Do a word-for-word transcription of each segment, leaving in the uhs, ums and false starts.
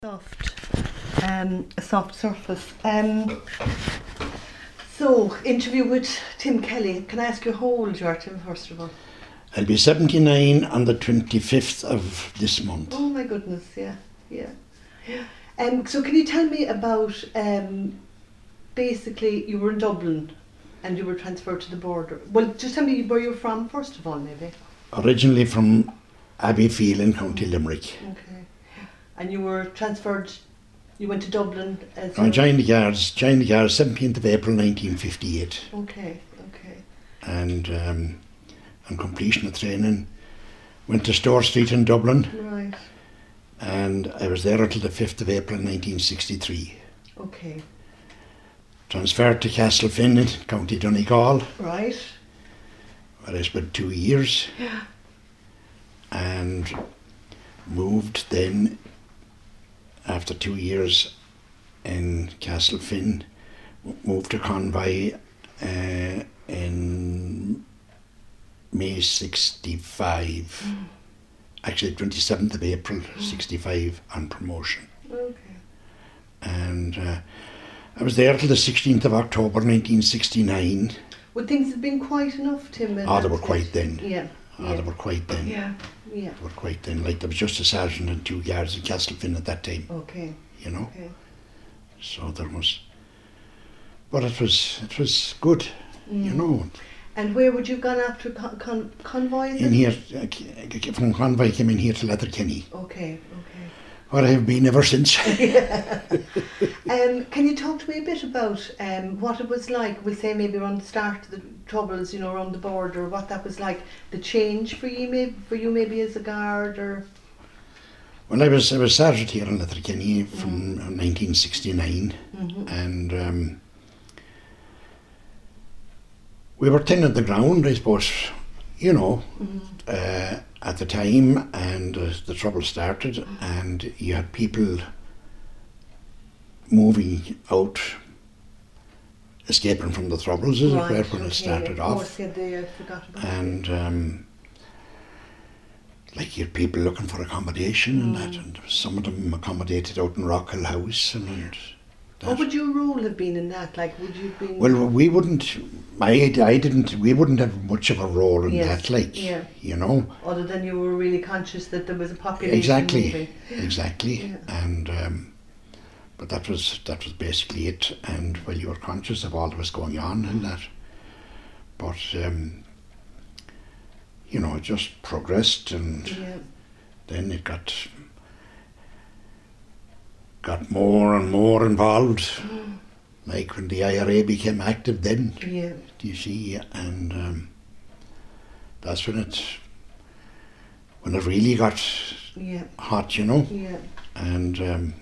soft, um, a soft surface. Um, so, interview with Tim Kelly. Can I ask you how old you are, Tim, first of all? I'll be seventy-nine on the twenty-fifth of this month. Oh my goodness, yeah, yeah. Um, so can you tell me about, um, basically you were in Dublin and you were transferred to the border. Well, just tell me where you're from first of all, maybe. Originally from Abbeyfield in County Limerick. Okay. And you were transferred, you went to Dublin as I a- joined the Guards, joined the Guards seventeenth of April nineteen fifty-eight. Okay, okay. And um, on completion of training, went to Store Street in Dublin. Right. And I was there until the fifth of April nineteen sixty-three. Okay. Transferred to Castlefin in County Donegal, Right. where I spent two years. Yeah. And moved then, after two years in Castlefin, moved to Convoy uh, in May sixty-five. Mm. Actually, twenty-seventh of April, Mm. sixty-five, on promotion. Okay. And uh, I was there till the sixteenth of October nineteen sixty-nine. Would things have been quite enough, Tim? at Ah, they that were stage? quite then. Yeah. Ah, yeah. they were quite then. Yeah. Yeah. They were quite then. Like, there was just a sergeant and two guards in Castlefin at that time, Okay. you know. Okay. So there was, but it was it was good, Mm. you know. And where would you have gone after con- con- convoy? is In it? here, uh, from Convoy, I came in here to Letterkenny, Okay. Okay. where I have been ever since. Um, can you talk to me a bit about um, what it was like? We'll say maybe around the start of the troubles, you know, around the border. What that was like, the change for you, maybe for you, maybe as a guard, or Well, I was I was sergeant here in Letterkenny from mm. nineteen sixty-nine, mm-hmm. and um, we were thin on the ground, I suppose, you know, Mm-hmm. uh, at the time, and uh, the trouble started, mm-hmm. and you had people moving out, escaping from the troubles, as Right, it were, when okay, it started of off. course, yeah, they, I forgot about And um, like you had people looking for accommodation Mm. and that, and some of them accommodated out in Rockhill House and, and that. What would your role have been in that? Like, would you have been? Well, we wouldn't. I, I didn't. We wouldn't have much of a role in Yes, that, like yeah. you know. Other than you were really conscious that there was a population Exactly, moving. exactly, Yeah. and um, but that was that was basically it. And well, you were conscious of all that was going on and that, but um, you know, it just progressed, and Yeah. then it got got more and more involved. Mm. Like when the I R A became active, then Yeah. do you see, and um, that's when it when it really got Yeah. hot, you know. Yeah. And um,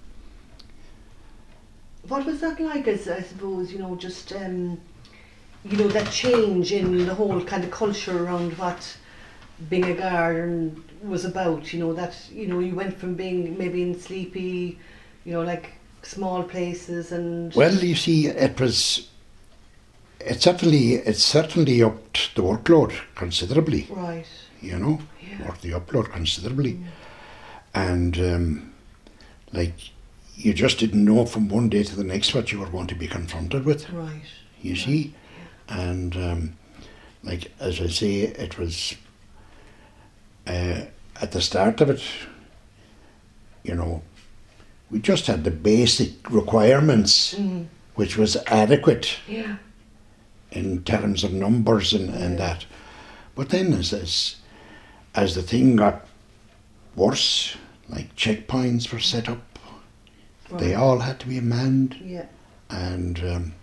What was that like, as I suppose, you know, just, um, you know, that change in the whole kind of culture around what being a guard was about, you know, that, you know, you went from being maybe in sleepy, you know, like small places and... well, you see, it was it certainly it certainly upped the workload considerably, Right. you know, Yeah. upped the upload considerably, Mm. and um, like you just didn't know from one day to the next what you were going to be confronted with. Right. You Right. see, and um, like as I say, it was uh, at the start of it, you know, we just had the basic requirements, Mm. which was adequate Yeah. in terms of numbers and, and Yeah. that. But then as, as as the thing got worse, like checkpoints were set up, they Right. all had to be manned, Yeah. and um,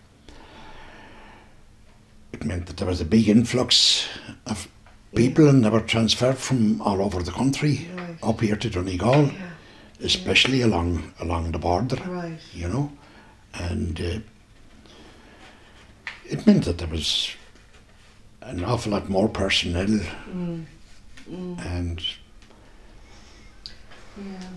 it meant that there was a big influx of people, Yeah. and they were transferred from all over the country Right. up here to Donegal, Yeah. especially along along the border, Right. you know, and uh, it meant that there was an awful lot more personnel, Mm. Mm. and Yeah.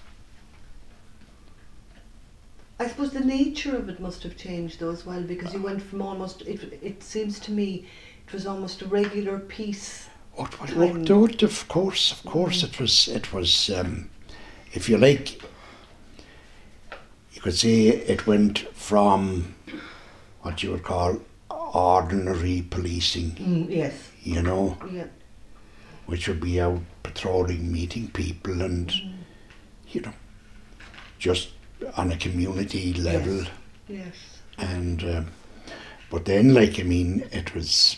I suppose the nature of it must have changed though as well, because you went from almost, it, it seems to me, it was almost a regular peace. Oh, well, oh, of course, of course, Mm. it was, it was, um, if you like, you could say it went from what you would call ordinary policing, Mm, yes. you know, Yeah. which would be out patrolling, meeting people, and Mm. you know, just on a community level. Yes. And um, but then, like I mean, it was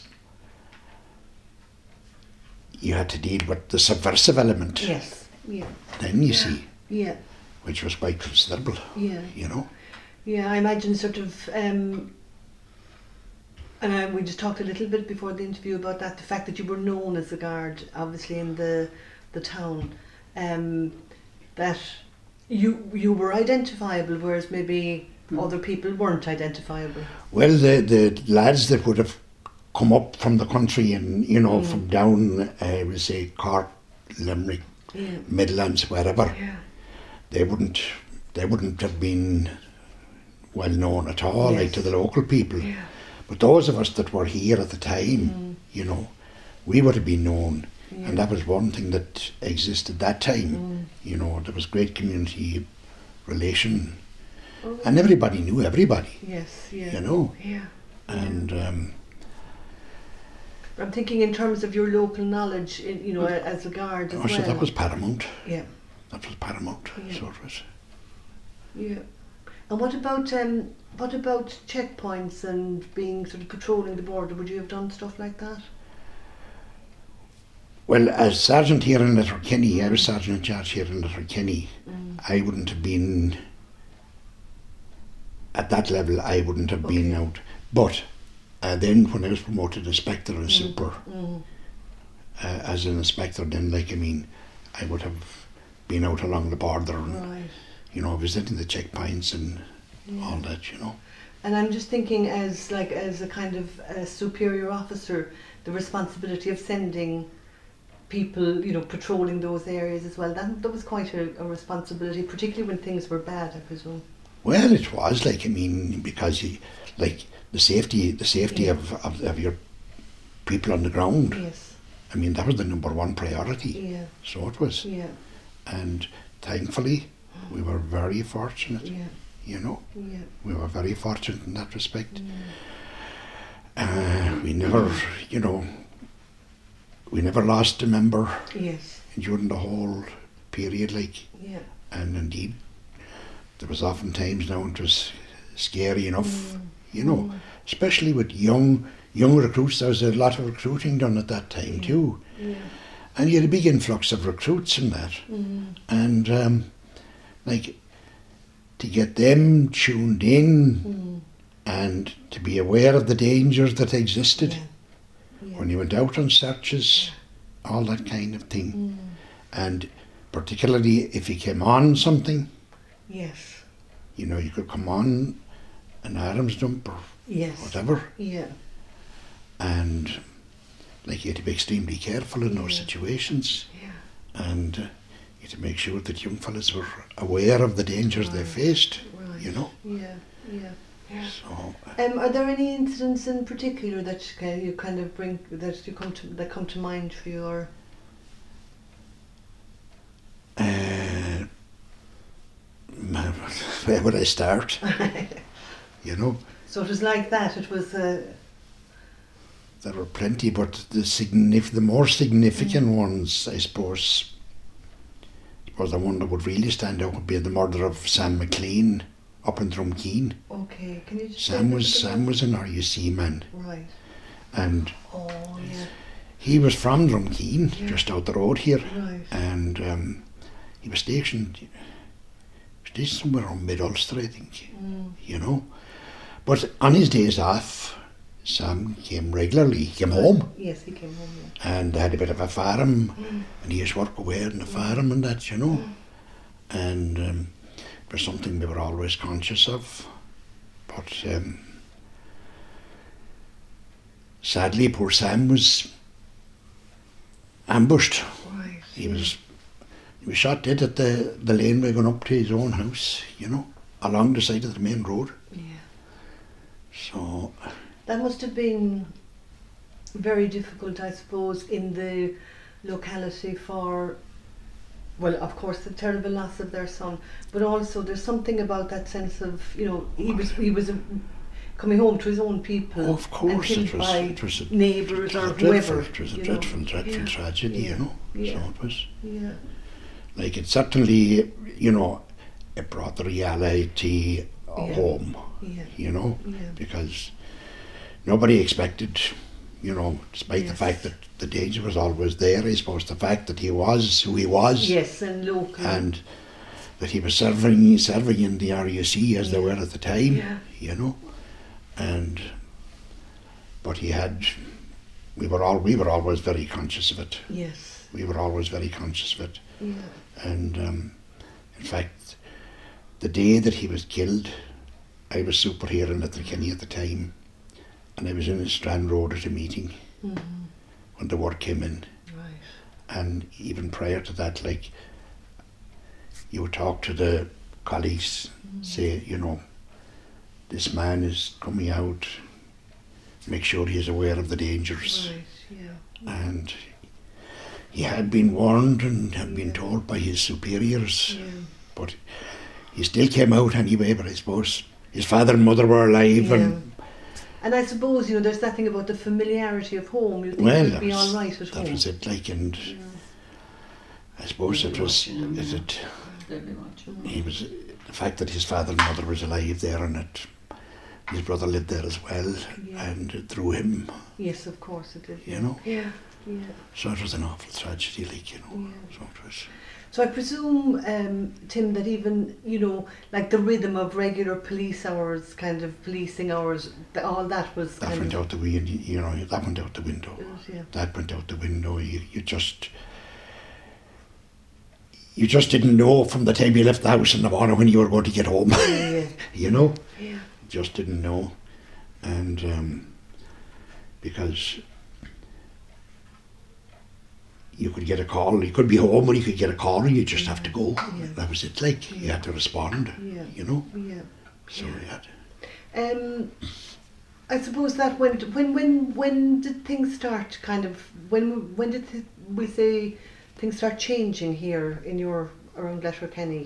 you had to deal with the subversive element. Yes. Yeah. Then you see, Yeah. which was quite considerable. Yeah. You know. Yeah. I imagine sort of. Um, and uh, we just talked a little bit before the interview about that. The fact that you were known as a guard, obviously in the the town, um, that you you were identifiable, whereas maybe other people weren't identifiable. Well, the the lads that would have come up from the country and you know Mm. from down, I would say Cork, Limerick, Yeah. Midlands, wherever, Yeah. they wouldn't they wouldn't have been well known at all, like Yes. to the local people. Yeah. But those of us that were here at the time, Mm. you know, we would have been known. Yeah. And that was one thing that existed that time. Mm. You know, there was great community relation. Oh. And everybody knew everybody, Yes. Yeah. you know. Yeah. And um, I'm thinking in terms of your local knowledge, in, you know, as a guard as oh, so well. that was paramount. Yeah. That was paramount. Yeah. So it was. Yeah. And what about um, what about checkpoints and being sort of patrolling the border? Would you have done stuff like that? Well, as sergeant here in Letterkenny, I was sergeant in charge here in Letterkenny. Mm. I wouldn't have been at that level. I wouldn't have been Okay. out. But uh, then, when I was promoted inspector and super, Mm. uh, as an inspector, then like I mean, I would have been out along the border and Right. you know visiting the checkpoints and Yeah. all that. You know. And I'm just thinking, as like as a kind of a superior officer, the responsibility of sending people, you know, patrolling those areas as well. That that was quite a, a responsibility, particularly when things were bad, I presume. Well, it was like I mean because you like the safety, the safety Yeah. of, of of your people on the ground. Yes. I mean that was the number one priority. Yeah. So it was, Yeah. and thankfully we were very fortunate. Yeah. You know, Yeah. we were very fortunate in that respect. Mm. Uh, we never, you know, we never lost a member Yes. during the whole period, like, Yeah. and indeed, there was often times now it was scary enough, Mm. you know, especially with young young recruits. There was a lot of recruiting done at that time Yeah. too, Yeah. and you had a big influx of recruits in that, Mm. and um, like to get them tuned in Mm. and to be aware of the dangers that existed. Yeah. Yeah. When you went out on searches, all that kind of thing. Mm. And particularly if you came on something, Yes. you know, you could come on an arms dump or Yes. whatever, Yeah. and like you had to be extremely careful in those Yeah. situations, Yeah. and uh, you had to make sure that young fellas were aware of the dangers they Right. faced, Right. you know. Yeah. Yeah. Yeah. So, Um, are there any incidents in particular that you kind you kind of bring that you come to that come to mind for you, or uh, where would I start? You know, so it was like that? It was. Uh, there were plenty, but the signif- the more significant ones, I suppose, was the one that would really stand out would be the murder of Sam McLean up in Drumkeen. okay, can you just say a Sam little was bit Sam about- was an R U C man, right. and Oh yeah. he was from Drumkeen, Yeah. just out the road here, Right. and um, he was stationed, stationed somewhere on Mid Ulster, I think, Mm. you know. But on his days off, Sam came regularly. He came home, Yes, he came home. and they had a bit of a farm, Mm. and he used to work away on the farm and that, you know. And um, it was something we were always conscious of. But um, sadly, poor Sam was ambushed. Right. He was he was shot dead at the, the laneway going up to his own house, you know, along the side of the main road. Yeah. So, That must have been very difficult, I suppose, in the locality for well, of course, the terrible loss of their son, but also there's something about that sense of, you know, he was he was a, coming home to his own people, oh, of course, and killed it was, by it was a, neighbours it was or a dreadful, whoever. it was a you dreadful, know. dreadful yeah. tragedy, yeah. you know. Yeah. So it was. Yeah. Like it certainly, you know, it brought the reality uh, Yeah. home, Yeah. you know, Yeah. because nobody expected, you know, despite the Yes. fact that the danger was always there, I suppose the fact that he was who he was, Yes, and local. and that he was serving serving in the R U C as they Yeah. were at the time, Yeah. you know, and but he had, we were all we were always very conscious of it. Yes. We were always very conscious of it, Yeah. and um, in fact, the day that he was killed, I was super here in Letterkenny at the time, and I was in Strand Road at a meeting Mm-hmm. when the word came in. Right. And even prior to that, like, you would talk to the colleagues, Mm-hmm. say, you know, this man is coming out, make sure he is aware of the dangers. Right. Yeah. And he had been warned and had been Yeah. told by his superiors, Yeah. but he still came out anyway. But I suppose his father and mother were alive, Yeah. and And I suppose, you know, there's that thing about the familiarity of home. You think well, you'd that be was, all right at that home. was it. Like, and Yeah. I suppose it was Watching him, it, yeah. it, They'd be watching. he was the fact that his father and mother was alive there, and that his brother lived there as well, Yeah. and it threw him. Yes, of course it did. You yeah. know? Yeah. Yeah. So it was an awful tragedy, like, you know. Yeah. So it was. So I presume, um, Tim, that even, you know, like the rhythm of regular police hours, kind of policing hours, th- all that was That kind went of... out the window, you know, that went out the window. Yeah. That went out the window. You, you just, you just didn't know from the time you left the house in the morning when you were going to get home. Yeah. You know, Yeah. just didn't know, and um, because you could get a call, you could be home and you could get a call, and you just have to go. Yeah. That was it. Like you Yeah. had to respond. Yeah. You know, Yeah. so Yeah. you had. Um, I suppose that went when when when did things start kind of when when did th- we say things start changing here in your around Letterkenny?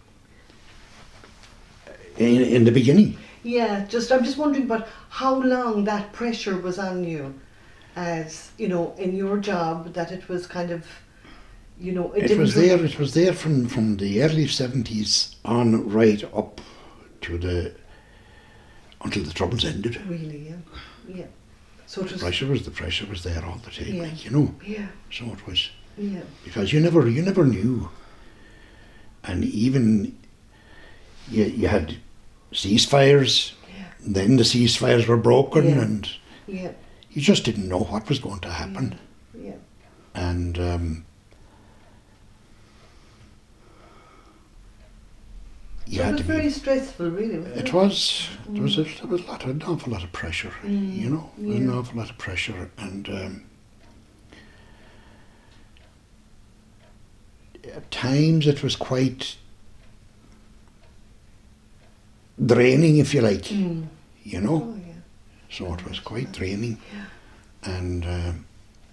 In, in the beginning, Yeah, just I'm just wondering about how long that pressure was on you, as you know, in your job, that it was kind of, you know, it, it didn't was re- there. It was there from from the early seventies on right up to the until the troubles ended. really, yeah, yeah. So it The was, pressure was the pressure was there all the time. Yeah. Like, you know, yeah, so it was. yeah, Because you never you never knew, and even you, you had ceasefires, yeah, then the ceasefires were broken, Yeah. and yeah, you just didn't know what was going to happen. yeah, And um, you so it had was to very be. stressful, really. Wasn't it, It was there was a, there was a lot of, an awful lot of pressure, Mm, you know, yeah. an awful lot of pressure, and um, at times it was quite draining, if you like, Mm. you know. Oh yeah, So it was quite draining, yeah, and um,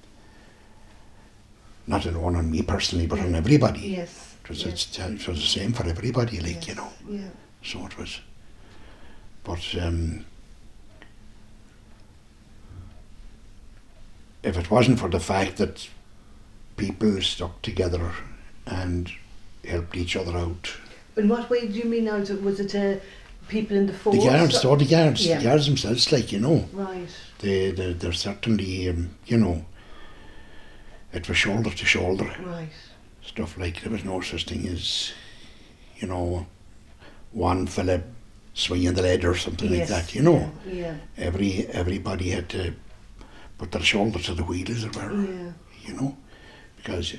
not in one on me personally, but on Yeah. everybody. yes, It was, yes, it's, it was the same for everybody, like, yes, you know. yeah, So it was. But um, if it wasn't for the fact that people stuck together and helped each other out, In what way do you mean now? Was it, was it uh, people in the force? the guards, or the guards, Yeah. the guards themselves, like, you know, Right, they, they, they're certainly, um, you know, it was shoulder to shoulder. right, Stuff like, there was no such thing as, you know, one fella swinging the lead or something yes, like that, you know. Yeah, yeah, Every everybody had to put their shoulder to the wheel, as it were, yeah, you know, because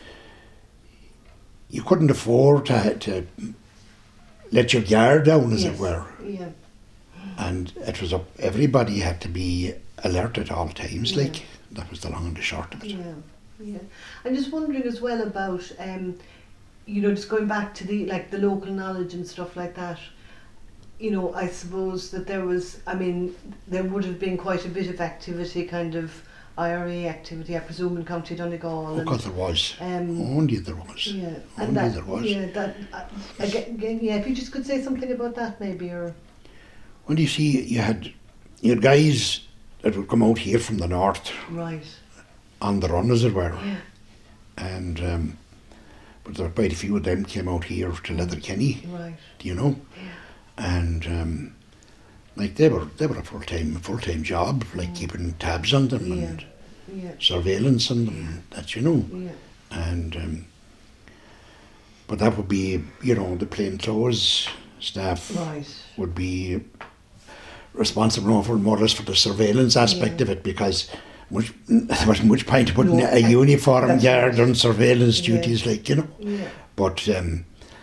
you couldn't afford to, to let your guard down, as yes, it were, yeah, and it was up. Everybody had to be alert at all times. Yeah. Like, that was the long and the short of it. yeah, yeah. I'm just wondering as well about, um, you know, just going back to the like the local knowledge and stuff like that. You know, I suppose that there was, I mean, there would have been quite a bit of activity kind of I R A activity, I presume, in County Donegal. Oh, and, God, there was. Um, Only there was. Yeah, Only and that, there was. Yeah, that uh, again, again, yeah. If you just could say something about that, maybe, or Well, you see, you had you had guys that would come out here from the north right. on the run, as it were, Yeah. and um, but there were quite a few of them came out here to Letterkenny, Right. you know, Yeah. and um, like they were they were a full time full time job, like keeping tabs on them Yeah. and Yeah. surveillance on them, that you know, Yeah. and um, but that would be, you know, the plain clothes staff Right. would be responsible for more or less for the surveillance aspect Yeah. of it, because much, there wasn't much point putting No, a uniform that's guard right. on surveillance Yeah. duties, like, you know. Yeah. But um,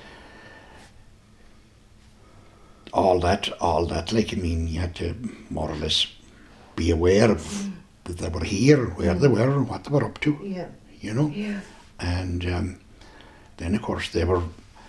all that, all that, like, I mean, you had to more or less be aware of Mm. that they were here, where they were, and what they were up to, Yeah. you know. Yeah. And um, then, of course, they were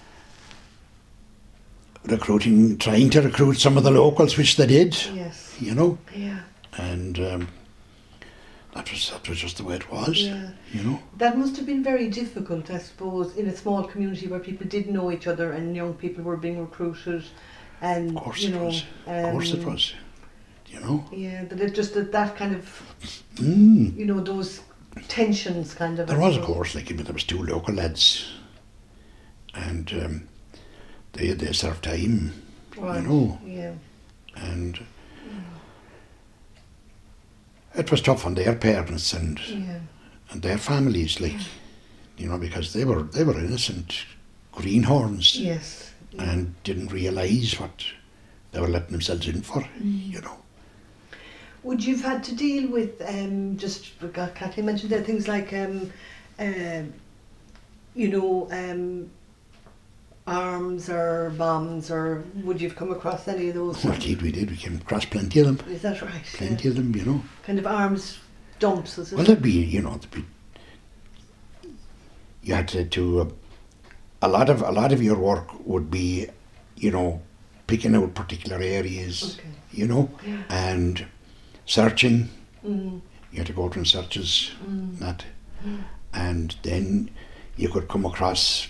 recruiting, trying to recruit some of the locals, which they did, Yes. you know. Yeah. And um, that was that was just the way it was, Yeah. you know. That must have been very difficult, I suppose, in a small community where people did know each other and young people were being recruited, and Of course you it know, was. Of course it um, was. You know. Yeah, that it just that, that kind of, Mm. you know, those tensions kind of. There I was, of suppose. course, like, I mean, there was two local lads, and um, they they served time, Right. you know, Yeah. and it was tough on their parents and Yeah. and their families, like, you know, because they were they were innocent greenhorns Yes. Yeah. and didn't realise what they were letting themselves in for, Mm. you know. Would you've had to deal with um, just Kathleen mentioned there things like um, uh, you know um, arms or bombs, or would you've come across any of those? Well, indeed we did. We came across plenty of them. Is that right? Plenty Yeah. of them, you know. Kind of arms dumps, is it? Well, there'd be, you know, there'd be, you had to do a, a lot of a lot of your work would be, you know, picking out particular areas, Okay. you know, Yeah. and searching. Mm. You had to go out and searches Mm. that, Mm. and then you could come across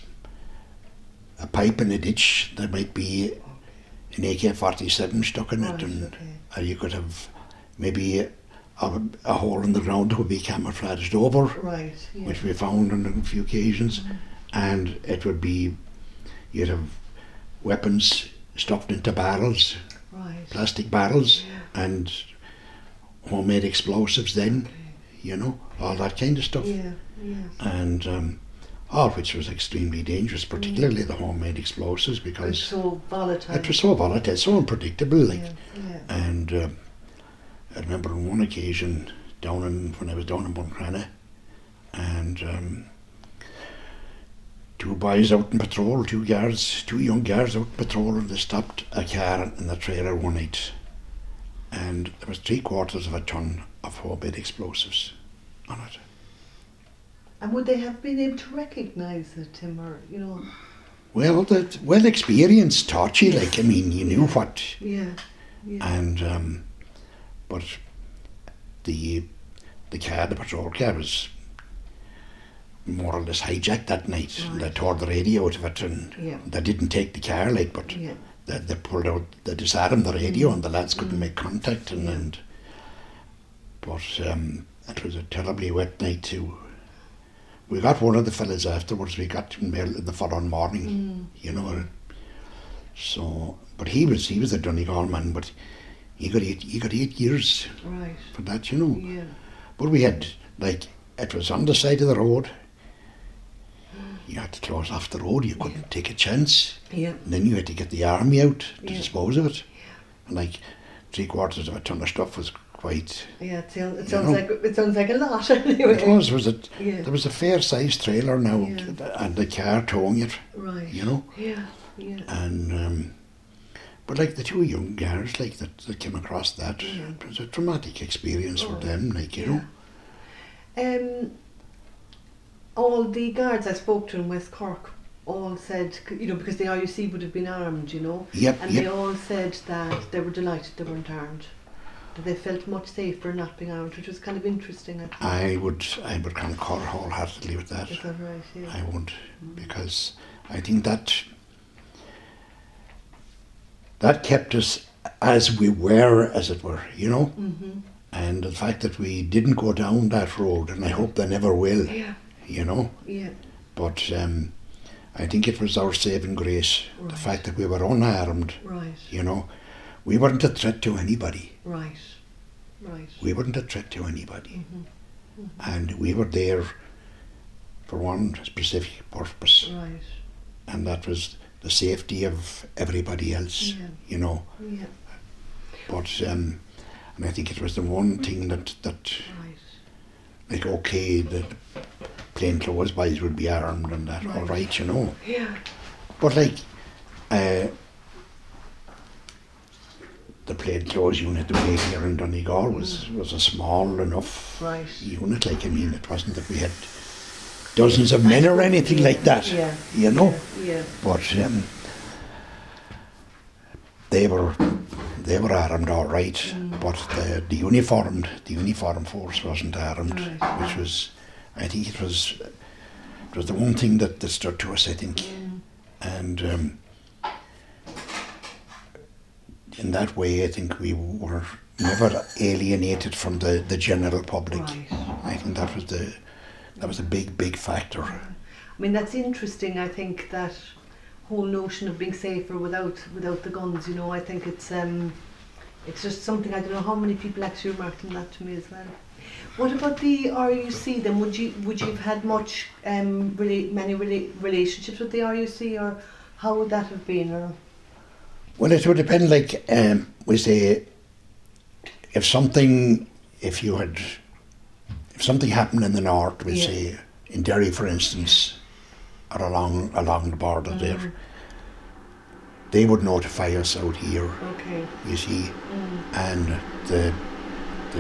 a pipe in a ditch. There might be an A K forty-seven stuck in Right, it, and okay. or you could have maybe a, a hole in the ground that would be camouflaged over, Right. Yeah. which we found on a few occasions, Mhm. and it would be, you'd have weapons stuffed into barrels, Right. plastic barrels, Yeah. and homemade explosives then, Okay. you know, all that kind of stuff. Yeah. Yes. And um, all which was extremely dangerous, particularly the homemade explosives, It's because so volatile. it was so volatile, so unpredictable. Like, Yeah. Yeah. and uh, I remember on one occasion down in when I was down in Buncrana, and um, two boys out in patrol, two guards, two young guards out in patrol, and they stopped a car in the trailer one night, and there was three quarters of a ton of homemade explosives on it. And would they have been able to recognise it, Tim, or you know? Well, the well experience taught you, like, I mean, you knew what, Yeah. Yeah. and um, but the the car, the patrol car, was more or less hijacked that night. Right. They tore the radio out of it, and Yeah. they didn't take the car, like, but Yeah. they, they pulled out, they disarmed the radio, Mm. and the lads couldn't Mm. make contact, and, Yeah. and but um, it was a terribly wet night too. We got one of the fellas afterwards. We got him there the following morning, Mm. you know. So, but he was he was a Donegal man, but he got eight he got eight years Right. for that, you know. Yeah. But we had, like, it was on the side of the road. You had to close off the road. You couldn't Yeah. take a chance. Yeah. And then you had to get the army out to Yeah. dispose of it. And like three quarters of a ton of stuff was quite. Yeah. It sounds, it You sounds know. like it sounds like a lot anyway. It was was it? Yeah. There was a fair sized trailer now, Yeah. and the car towing it. Right. You know. Yeah. Yeah. And um, but like the two young guys, like that, that came across that, Yeah. it was a traumatic experience Oh, for them, like, you know. Um, all the guards I spoke to in West Cork all said, you know, because the R U C would have been armed, you know, Yep, and yep. they all said that they were delighted they weren't armed. that they felt much safer not being armed, which was kind of interesting. I think. I would, I would concur wholeheartedly with that. Is that right? Yeah. I would, because I think that that kept us as we were, as it were, you know. Mm-hmm. And the fact that we didn't go down that road, and I hope they never will, Yeah. you know. Yeah. But um, I think it was our saving grace, Right. the fact that we were unarmed, Right. you know. We weren't a threat to anybody. Right. Right. We weren't a threat to anybody. Mm-hmm. And we were there for one specific purpose, Right. and that was the safety of everybody else, Yeah. you know. Yeah. But, um, and I think it was the one thing that, that Right. like, okay, the plainclothes boys would be armed and that, Right. all right, you know. Yeah. But, like, uh, the plainclothes unit that we had here in Donegal was, was a small enough Right. unit. Like, I mean, it wasn't that we had dozens of men or anything like that, Yeah. you know. Yeah. But um, they were they were armed, all right. Mm. But the the uniformed the uniformed force wasn't armed, Right. which was, I think it was it was the one thing that, that stood to us, I think, Mm. and. Um, in that way, I think we were never alienated from the, the general public. Right. I think that was the that was a big, big factor. I mean, that's interesting. I think that whole notion of being safer without without the guns. You know, I think it's um, it's just something. I don't know how many people actually remarked on that to me as well. What about the R U C then? Would you would you have had much um, rela- many rela- relationships with the R U C, or how would that have been? Or Well, it would depend. Like um, we say, if something, if you had, if something happened in the north, we Yeah. say in Derry, for instance, or along along the border Mm. there, they would notify us out here. okay. You see, Mm. and the the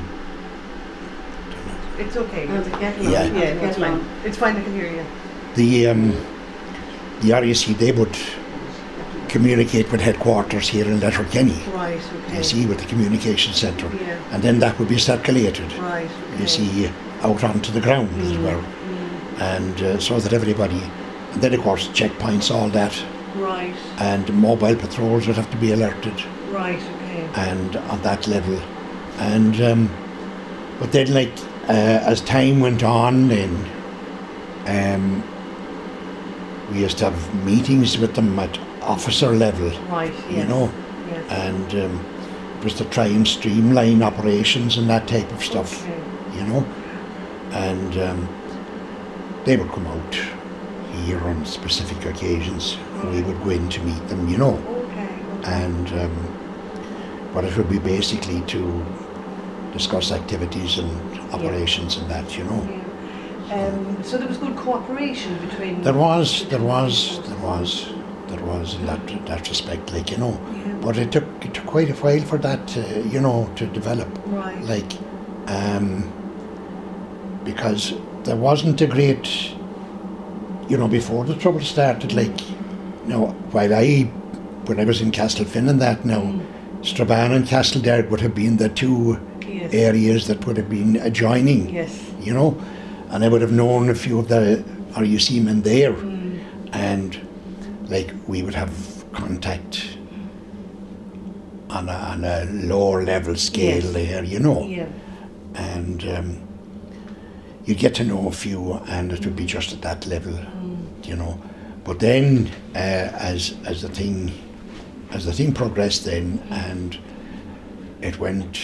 It's okay. Oh, the Catalan. Yeah. Yeah, That's it's fine. fine. It's fine. I can hear you. the um, the R U C, they would communicate with headquarters here in Letterkenny. Right. Okay. You see, with the communication centre, Yeah. and then that would be circulated. Right. Okay. You see, out onto the ground as Mm. well, Mm. and uh, so that everybody, and then of course checkpoints, all that, Right. and mobile patrols would have to be alerted, Right. Okay. and on that level, and um, but then like uh, as time went on, then um, we used to have meetings with them at officer level, Right. Yes. you know, Yes. and um, it was to try and streamline operations and that type of stuff, Okay. you know, and um, they would come out here on specific occasions, and we would go in to meet them, you know, Okay. and um, but it would be basically to discuss activities and operations and that, you know. Yeah. Um, so there was good cooperation between. There was, there was, there was, there was in that that respect, like, you know. Yeah. But it took it took quite a while for that, to, you know, to develop. Right. Like, um, because there wasn't a great, you know, before the trouble started. Like, you know, while I, when I was in Castlefin and that, now, Mm. Strabane and Castlederg would have been the two Yes. areas that would have been adjoining. Yes. You know, and I would have known a few of the R U C men there, Mm. and like we would have contact on a, on a lower level scale Yes. there, you know, Yeah. and um, you'd get to know a few, and it would be just at that level, Mm. you know. But then, uh, as as the thing as the thing progressed, then, and it went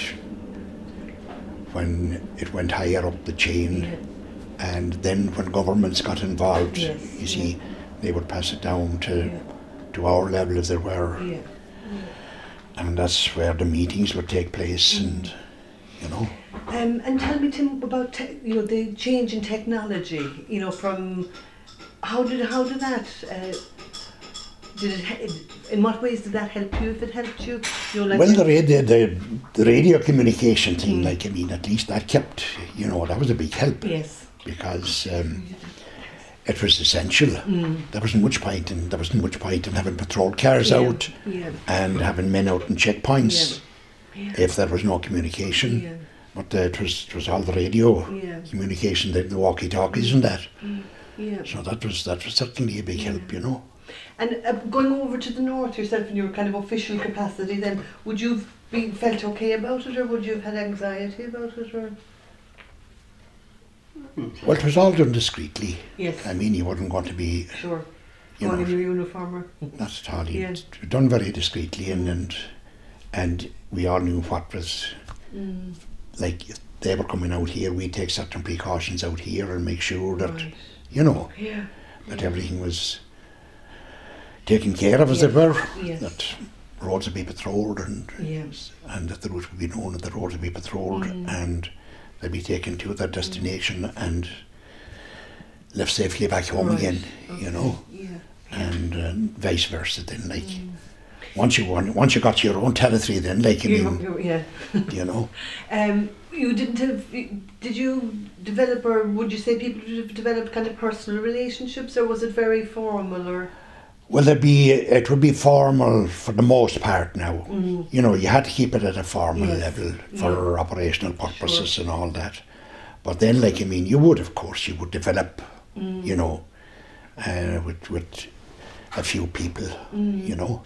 when it went higher up the chain. Yeah. And then when governments got involved, Yes, you see, yeah. they would pass it down to Yeah. to our level if there were, Yeah. and that's where the meetings would take place, Mm. and you know. Um, and tell me, Tim, about te- you know the change in technology. You know, from how did how did that uh, did it he- in what ways did that help you? If it helped you, you know, like Well, the radio, the, the radio communication thing, Mm. like I mean, at least that kept, you know, that was a big help, yes. because um, it was essential. Mm. There wasn't much point in there wasn't much point in having patrol cars Yeah. out Yeah. and having men out in checkpoints. Yeah. if there was no communication. Yeah. But uh, it was it was all the radio Yeah. communication, the, the walkie-talkies and that. Mm. Yeah. So that was that was certainly a big Yeah. help, you know. And uh, going over to the north yourself in your kind of official capacity, then would you have been felt okay about it, or would you have had anxiety about it, or? Well, it was all done discreetly. Yes. I mean, you wasn't going to be, Sure. you Going know, in your uniform, or? not at all. Yeah. It was done very discreetly, and, and and we all knew what was, Mm. like, if they were coming out here, we'd take certain precautions out here and make sure that, Right. you know, Yeah. that Yeah. everything was taken care of, as Yes. it were. Yes. That roads would be patrolled, and Yes. and that the route would be known, and the roads would be patrolled, Mm. and they'd be taken to their destination and left safely back home Right. again, Okay. you know, Yeah. and um, vice versa. Then, like, Mm. once you won, once you got to your own territory, then, like, I You- mean, you- yeah. you know, Um, you didn't have, did you develop, or would you say people have developed kind of personal relationships, or was it very formal, or? well, there'd be it would be formal for the most part now. Mm. You know, you had to keep it at a formal Yes. level for Yeah. operational purposes Sure. and all that. But then, like, I mean, you would, of course, you would develop, Mm. you know, uh, with with a few people, Mm. you know.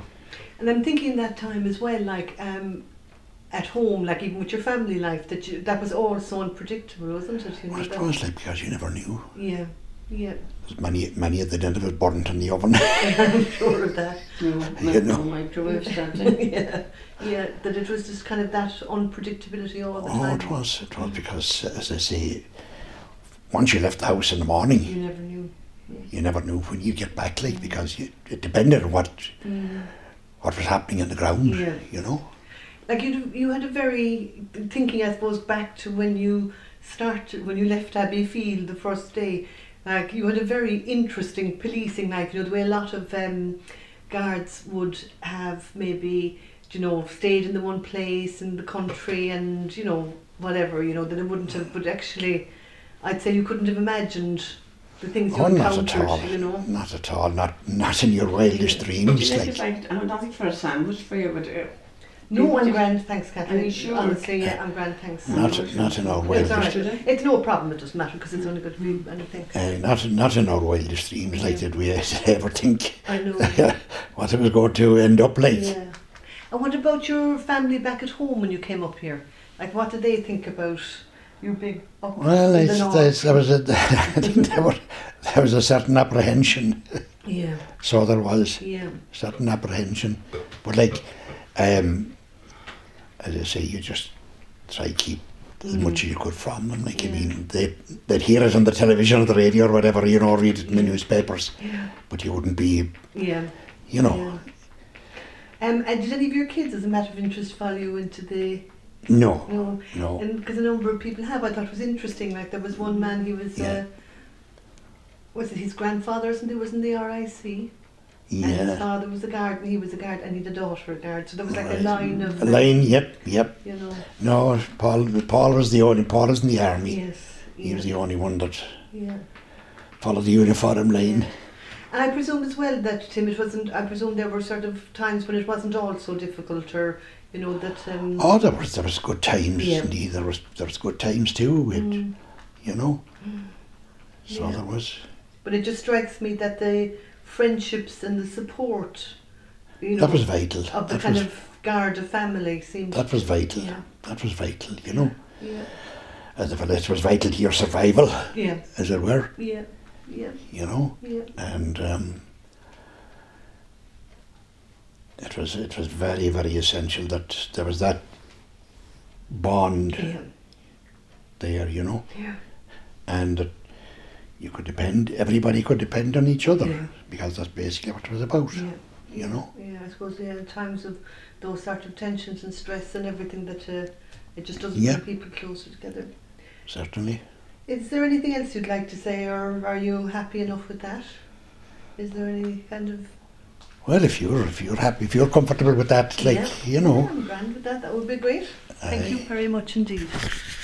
And I'm thinking that time as well, like um, at home, like even with your family life, that you, that was all so unpredictable, wasn't it? You know, Well, it that- was like, because you never knew. yeah, yeah, Many many of the dinner was burnt in the oven. I'm sure of that. No, You not know. no microwave starting. yeah, yeah, that it was just kind of that unpredictability all the Oh, time. it was. It was because, as I say, once you left the house in the morning, You never knew. you never knew when you get back, like, because you, it depended on what Mm. what was happening in the ground, Yeah. you know. Like you, you had a very thinking, I suppose, back to when you started, when you left Abbeyfield the first day. Like you had a very interesting policing, like you know the way a lot of um, guards would have maybe, you know, stayed in the one place in the country and you know whatever, you know that it wouldn't have. But actually, I'd say you couldn't have imagined the things you Oh, not at encountered. all. You know. Not at all. Not not in your wildest dreams, Like, like. if I, I'm not for a sandwich for you, but uh, No, I'm Did- grand, thanks, Kathleen. Are you sure? Honestly, yeah, I'm grand, thanks. Not not in our It's wildest. alright. Did I? It's no problem, it doesn't matter because it's only going to be anything. Uh, not not in our wildest dreams, like, Yeah. did we ever think I know. what it was going to end up like. Yeah. And what about your family back at home when you came up here? Like, what did they think about you being up Well, in the it's, north? there's, there was a, I think there, were, there was a certain apprehension. Yeah, So there was yeah, certain apprehension, but like, um, as I say, you just try to keep as Mm. much as you could from them. Like, I Yeah. mean, they they'd hear it on the television or the radio or whatever, you know, read it in the Yeah. newspapers, yeah, but you wouldn't be, yeah. you know, Yeah. Um, and did any of your kids, as a matter of interest, follow you into the, no, you know, no. and because a number of people have, I thought it was interesting. Like there was one man, he was, Yeah. uh, was it his grandfather or something, was in the R I C? And his Yeah, father was a guard, and he was a guard, and he had a daughter a guard. So there was like Right. a line of, a line, yep, yep. you know, No, Paul, Paul was the only, Paul was in the army. yes, He was yeah, the only one that yeah. followed the uniform line. And I presume as well that, Tim, it wasn't, I presume there were sort of times when it wasn't all so difficult, or, you know, that... Um, Oh, there was there was good times. Yeah. Indeed, there was there was good times too. With, mm, you know, so Yeah. there was. but it just strikes me that the friendships and the support, you know, That was vital. of the That kind was of Garda family seemed... that was vital. Yeah, That was vital. You know, yeah, as if it was vital to your survival, yeah, as it were. yeah, yeah, You know, yeah, and um, it was it was very very essential that there was that bond yeah, there. You know, yeah, and that you could depend. Everybody could depend on each other Yeah. because that's basically what it was about. yeah. You know. Yeah, I suppose yeah, in times of those sort of tensions and stress and everything, that uh, it just doesn't Yeah. bring people closer together. Certainly. Is there anything else you'd like to say, or are you happy enough with that? Is there any kind of... Well, if you're if you're happy, if you're comfortable with that, like, Yeah. you know, Yeah, I'm grand with that. That would be great. Thank Aye. you very much indeed.